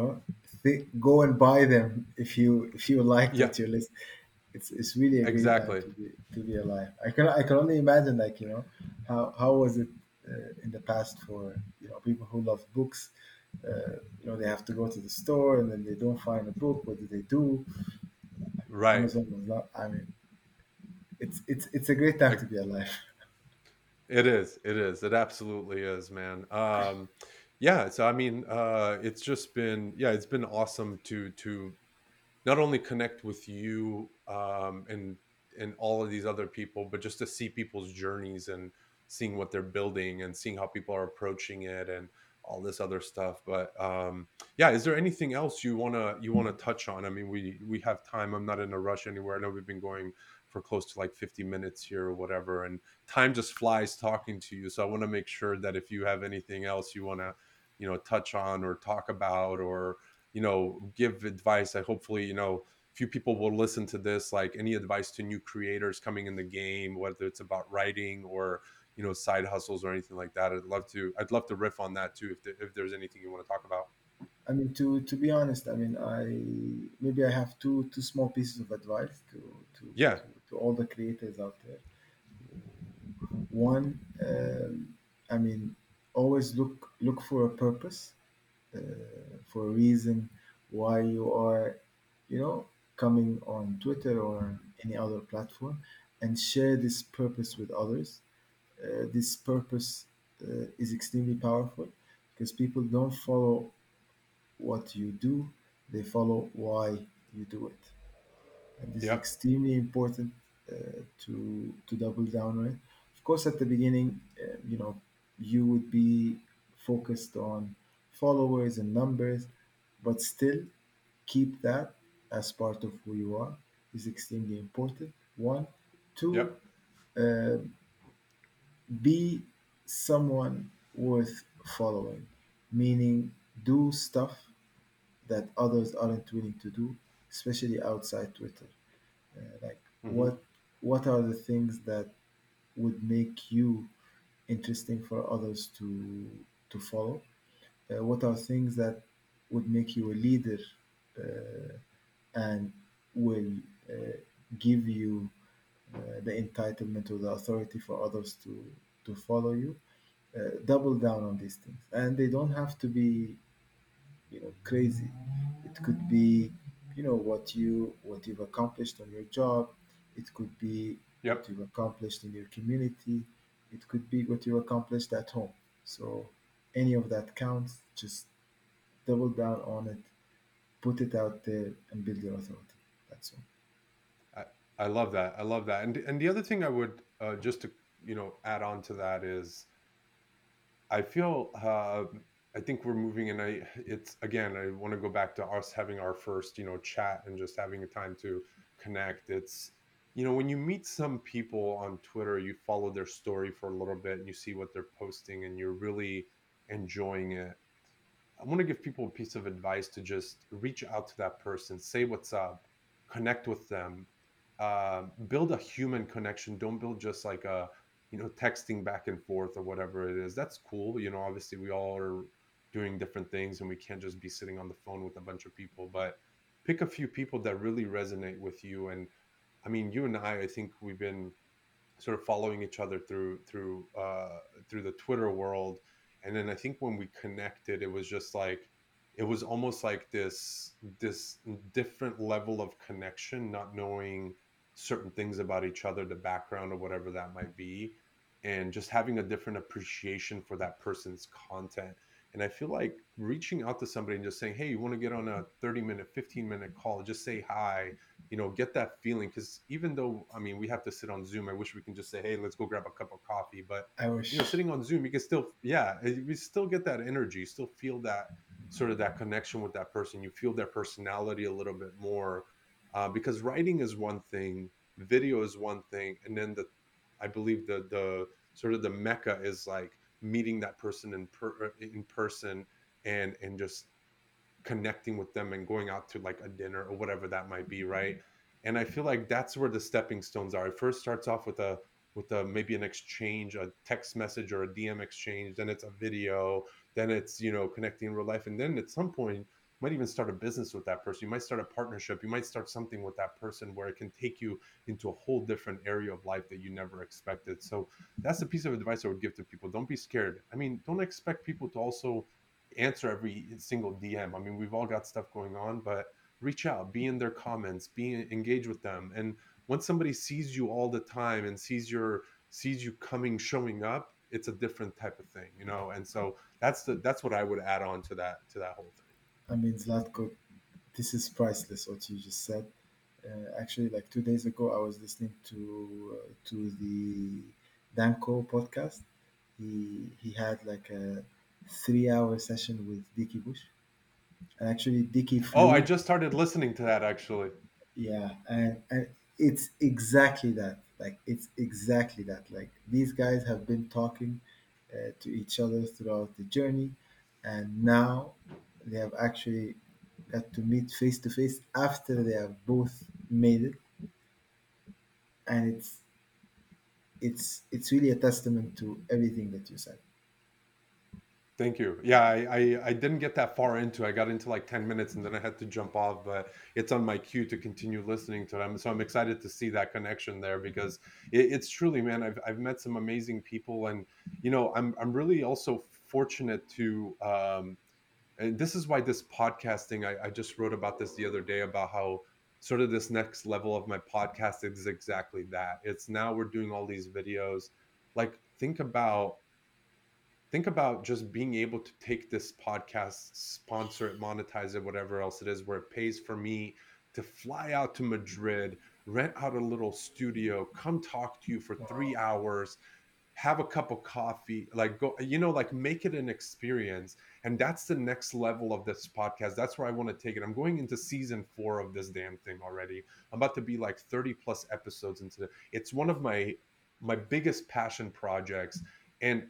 go and buy them if you liked Yeah, what you list. It's really a great time exactly. to be alive. I can only imagine, like, how was it in the past for people who love books. They have to go to the store and then they don't find a book. What do they do? Right. Amazon was not. I mean, it's a great time to be alive. It is. It is. It absolutely is, man. Yeah. So I mean, it's just been, yeah, it's been awesome to not only connect with you, and all of these other people, but just to see people's journeys, and seeing what they're building, and seeing how people are approaching it, and all this other stuff. But yeah, is there anything else you wanna touch on? I mean, we have time. I'm not in a rush anywhere. I know we've been going for close to like 50 minutes here or whatever, and time just flies talking to you. So I want to make sure that if you have anything else you want to, touch on or talk about, or give advice. I hopefully, few people will listen to this, like any advice to new creators coming in the game, whether it's about writing or side hustles or anything like that. I'd love to riff on that too, if there's anything you want to talk about. I mean, to be honest, I mean, maybe I have two small pieces of advice to Yeah. to all the creators out there. One, I mean, always look for a purpose, uh, for a reason why you are, you know, coming on Twitter or any other platform, and share this purpose with others. This purpose is extremely powerful because people don't follow what you do, they follow why you do it. And this is Yep. extremely important to double down on it. Of course, at the beginning, you would be focused on followers and numbers, but still keep that as part of who you are is extremely important. One, two, Yep. uh, be someone worth following, meaning do stuff that others aren't willing to do, especially outside Twitter. Like Hmm. what are the things that would make you interesting for others to follow? What are things that would make you a leader uh, and will uh, give you the entitlement or the authority for others to follow you? Double down on these things, and they don't have to be crazy. It could be what you've accomplished on your job. It could be what Yep. you've accomplished in your community. It could be what you accomplished at home. So any of that counts. Just double down on it, put it out there, and build your authority. That's all. I, I love that. I love that. And the other thing I would, just to add on to that is, I feel, I think we're moving, and it's again, I want to go back to us having our first, chat, and just having a time to connect. It's, when you meet some people on Twitter, you follow their story for a little bit, and you see what they're posting, and you're really enjoying it. I want to give people a piece of advice to just reach out to that person, say what's up, connect with them, build a human connection. Don't build just like a, texting back and forth or whatever it is. That's cool. Obviously we all are doing different things, and we can't just be sitting on the phone with a bunch of people, but pick a few people that really resonate with you. And I mean, you and I think we've been sort of following each other through the Twitter world, And then I think when we connected, it was just like, it was almost like this different level of connection, not knowing certain things about each other, the background or whatever that might be, and just having a different appreciation for that person's content. And I feel like reaching out to somebody and just saying, hey, you want to get on a 30-minute, 15-minute call, just say hi, get that feeling. Because even though, I mean, we have to sit on Zoom, I wish we can just say, hey, let's go grab a cup of coffee. But, I wish. sitting on Zoom, you can still, yeah, we still get that energy, you still feel that sort of that connection with that person. You feel their personality a little bit more. Because writing is one thing, video is one thing. And then I believe the sort of the mecca is like meeting that person in person, and just connecting with them and going out to like a dinner or whatever that might be, right? And I feel like that's where the stepping stones are. It first starts off with a maybe an exchange, a text message or a DM exchange, then it's a video, then it's connecting in real life, and then at some point you might even start a business with that person. You might start a partnership, you might start something with that person where it can take you into a whole different area of life that you never expected. So that's the piece of advice I would give to people. Don't be scared. I mean, don't expect people to also answer every single DM. I mean, we've all got stuff going on, but reach out, be in their comments, be engage with them. And once somebody sees you all the time and sees you coming, showing up, it's a different type of thing, And so that's what I would add on to that whole thing. I mean, Zlatko, this is priceless what you just said. Actually, like 2 days ago, I was listening to the Danko podcast. He had like a 3 hour session with Dicky Bush, and actually Dicky Oh, I flew. just started listening to that actually. Yeah, and it's exactly that. Like it's exactly that. Like these guys have been talking to each other throughout the journey, and now they have actually got to meet face to face after they have both made it, and it's really a testament to everything that you said. Thank you. Yeah, I didn't get that far into. I got into like 10 minutes and then I had to jump off, but it's on my queue to continue listening to them. So I'm excited to see that connection there because it's truly, man, I've met some amazing people, and I'm really also fortunate to and this is why this podcasting, I just wrote about this the other day about how sort of this next level of my podcast is exactly that. It's now we're doing all these videos. Like think about just being able to take this podcast, sponsor it, monetize it, whatever else it is, where it pays for me to fly out to Madrid, rent out a little studio, come talk to you for Wow. 3 hours, have a cup of coffee, like go, like make it an experience. And that's the next level of this podcast. That's where I want to take it. I'm going into season 4 of this damn thing already. I'm about to be like 30 plus episodes into it. It's one of my biggest passion projects, and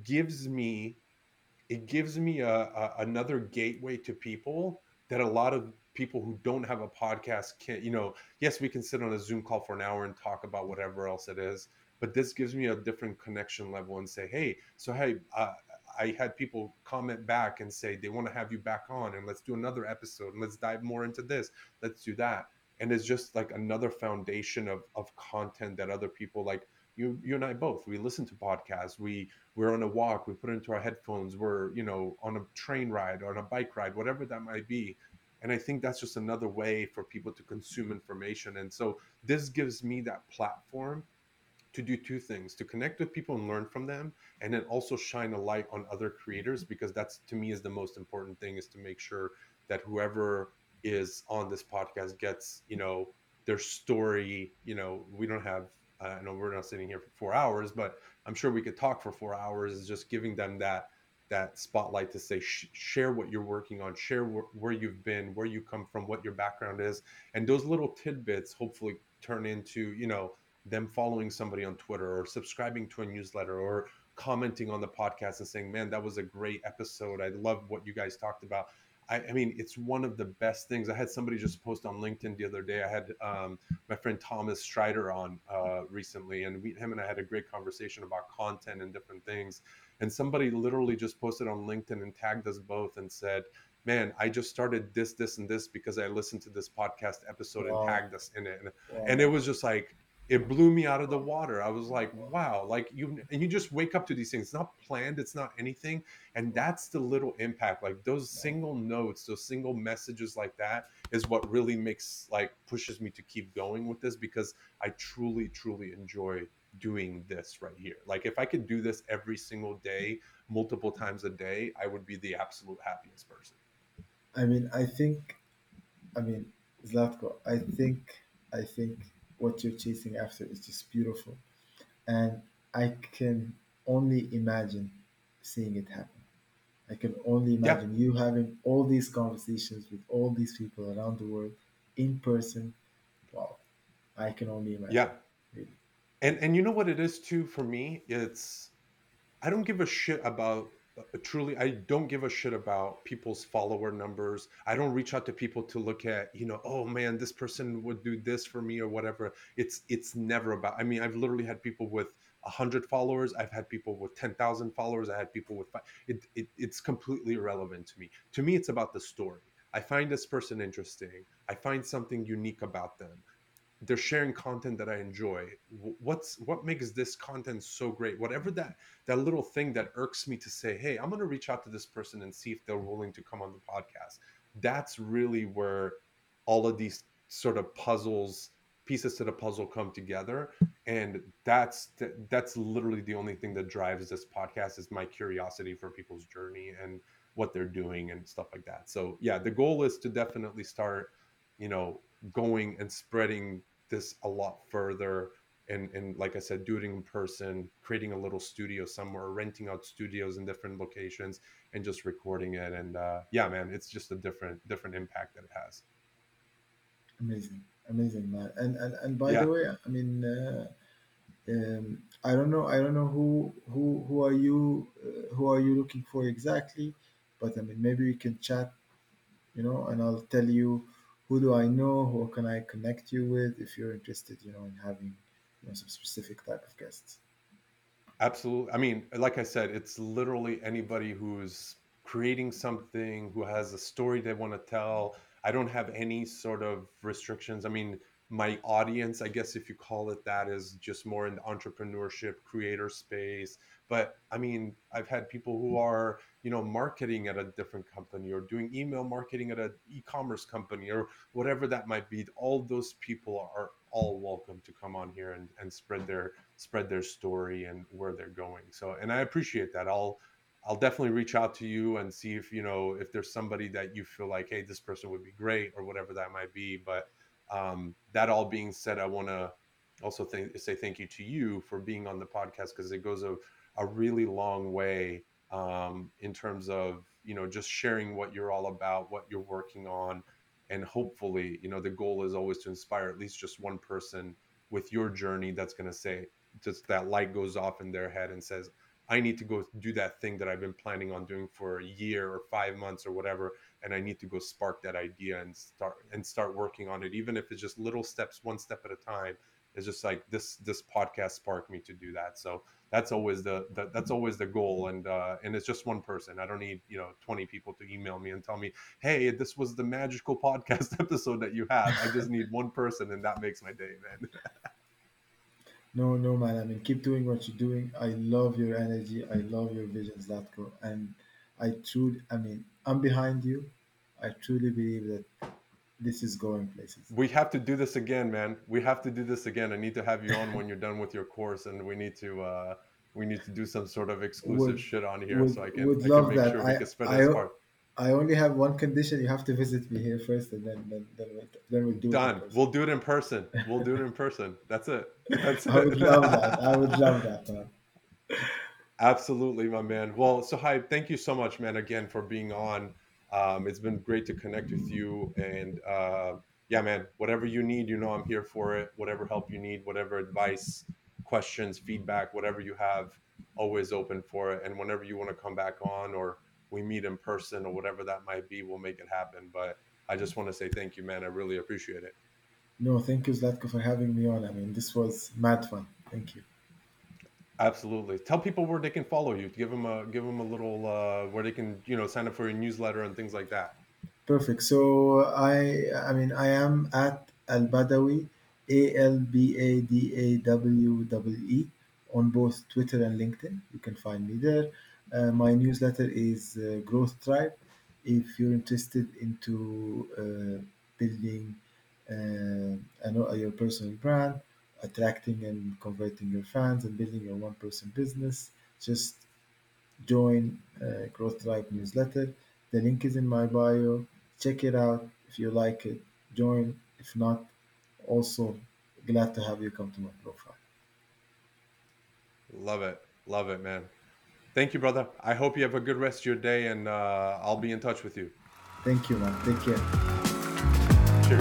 it gives me another gateway to people that a lot of people who don't have a podcast can. Yes, we can sit on a Zoom call for an hour and talk about whatever else it is, but this gives me a different connection level and say, hey, so hey, I had people comment back and say they want to have you back on, and let's do another episode, and let's dive more into this, let's do that. And it's just like another foundation of content that other people like you and I both, we listen to podcasts, we're on a walk, we put it into our headphones, we're on a train ride or on a bike ride, whatever that might be. And I think that's just another way for people to consume information. And so this gives me that platform to do two things: to connect with people and learn from them, and then also shine a light on other creators, because that's, to me, is the most important thing, is to make sure that whoever is on this podcast gets their story. We don't have I know we're not sitting here for 4 hours, but I'm sure we could talk for 4 hours. Is just giving them that spotlight to say, share what you're working on, share where you've been, where you come from, what your background is. And those little tidbits hopefully turn into them following somebody on Twitter, or subscribing to a newsletter, or commenting on the podcast and saying, man, that was a great episode, I love what you guys talked about. I mean, it's one of the best things. I had somebody just post on LinkedIn the other day. I had my friend Thomas Strider on recently, and him and I had a great conversation about content and different things. And somebody literally just posted on LinkedIn and tagged us both and said, man, I just started this and this because I listened to this podcast episode, and Wow. tagged us in it. And it Wow. was just like, it blew me out of the water. I was like, wow, like you just wake up to these things. It's not planned, it's not anything. And that's the little impact. Like those single notes, those single messages like that is what really makes like pushes me to keep going with this, because I truly, truly enjoy doing this right here. Like if I could do this every single day, multiple times a day, I would be the absolute happiest person. I mean, I mean, Zlatko, I think what you're chasing after is just beautiful, and I can only imagine seeing it happen. I can only Yeah. imagine you having all these conversations with all these people around the world in person. Wow, I can only imagine. Yeah. Really. And you know what it is too for me? It's I don't give a shit about truly. I don't give a shit about people's follower numbers. I don't reach out to people to look at, oh man, this person would do this for me or whatever. It's never about. I mean, I've literally had people with 100 followers. I've had people with 10,000 followers. I had people with five. It's completely irrelevant to me. To me, it's about the story. I find this person interesting. I find something unique about them. They're sharing content that I enjoy. What makes this content so great? Whatever that little thing that irks me to say, hey, I'm going to reach out to this person and see if they're willing to come on the podcast. That's really where all of these sort of pieces to the puzzle come together, and that's literally the only thing that drives this podcast is my curiosity for people's journey and what they're doing and stuff like that. So yeah, the goal is to definitely start, you know, going and spreading this a lot further, and like I said, do it in person, creating a little studio somewhere, renting out studios in different locations and just recording it. And yeah, man, it's just a different impact that it has. Amazing, amazing, man. And by the Yeah, way, I mean, I don't know who are you looking for exactly, but I mean, maybe we can chat, and I'll tell you who do I know, who can I connect you with if you're interested, in having, some specific type of guests. absolutely. I mean, like I said, it's literally anybody who's creating something, who has a story they want to tell. I don't have any sort of restrictions. I mean, my audience, I guess if you call it that, is just more in the entrepreneurship creator space. But I mean, I've had people who are, marketing at a different company or doing email marketing at an e-commerce company or whatever that might be. All those people are all welcome to come on here and spread their story and where they're going. So, and I appreciate that. I'll definitely reach out to you and see if, if there's somebody that you feel like, hey, this person would be great or whatever that might be. But that all being said, I want to also say thank you to you for being on the podcast, because it goes a really long way in terms of, just sharing what you're all about, what you're working on. And hopefully, the goal is always to inspire at least just one person with your journey that's going to say, just that light goes off in their head and says, I need to go do that thing that I've been planning on doing for a year or 5 months or whatever, and I need to go spark that idea and start working on it, even if it's just little steps, one step at a time. It's just like this podcast sparked me to do that. So that's always that's always the goal, and it's just one person. I don't need 20 people to email me and tell me, hey, this was the magical podcast episode that you have. I just need one person, and that makes my day, man. No, no, man. I mean, keep doing what you're doing. I love your energy. I love your vision, Zlatko. And I mean, I'm behind you. I truly believe that this is going places. We have to do this again, man. We have to do this again. I need to have you on when you're done with your course, and we need to do some sort of exclusive Would shit on here would so I can would I can love make that. sure we can spread I this part. I only have one condition. You have to visit me here first, and then we'll do it in Done. person. We'll do it in person. We'll do it in person. That's it. That's I would love that. I it. would love that, man. Absolutely, my man. Well, Sohaib, thank you so much, man, again for being on. It's been great to connect with you, and yeah, man, whatever you need, I'm here for it. Whatever help you need, whatever advice, questions, feedback, whatever you have, always open for it. And whenever you want to come back on, or we meet in person, or whatever that might be, we'll make it happen. But I just want to say thank you, man. I really appreciate it. No, thank you, Zlatko, for having me on. I mean, this was mad fun. Thank you. Absolutely. Tell people where they can follow you. Give them a little where they can sign up for your newsletter and things like that. Perfect. So I mean, I am at Al Badawi ALBADAWEE on both Twitter and LinkedIn. You can find me there. My newsletter is Growth Tribe. If you're interested into building your personal brand, attracting and converting your fans, and building your one-person business, just join Growth Tribe newsletter. The link is in my bio. Check it out. If you like it, join. If not, also glad to have you come to my profile. Love it, man. Thank you, brother. I hope you have a good rest of your day, and I'll be in touch with you. Thank you, man. Take care. Cheers.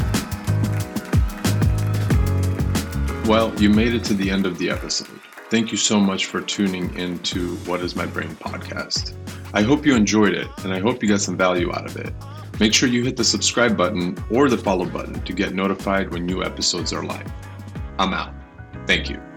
Well, you made it to the end of the episode. Thank you so much for tuning into What is My Brain podcast. I hope you enjoyed it, and I hope you got some value out of it. Make sure you hit the subscribe button or the follow button to get notified when new episodes are live. I'm out. Thank you.